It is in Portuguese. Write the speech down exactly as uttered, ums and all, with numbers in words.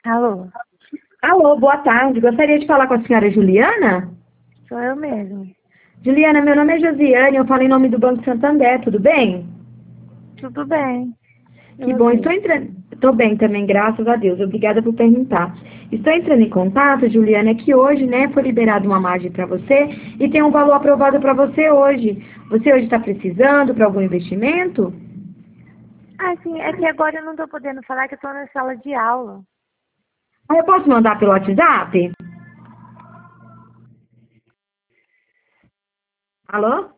Alô? Alô, boa tarde. Gostaria de falar com a senhora Juliana? Sou eu mesmo. Juliana, meu nome é Josiane, eu falo em nome do Banco Santander, tudo bem? Tudo bem. E Que bom, estou você? entrando... Estou bem também, graças a Deus. Obrigada por perguntar. Estou entrando em contato, Juliana, que hoje, né, foi liberada uma margem para você e tem um valor aprovado para você hoje. Você hoje está precisando para algum investimento? Ah, sim, é que agora eu não tô podendo falar que eu tô na sala de aula. Ah, eu posso mandar pelo WhatsApp? Alô?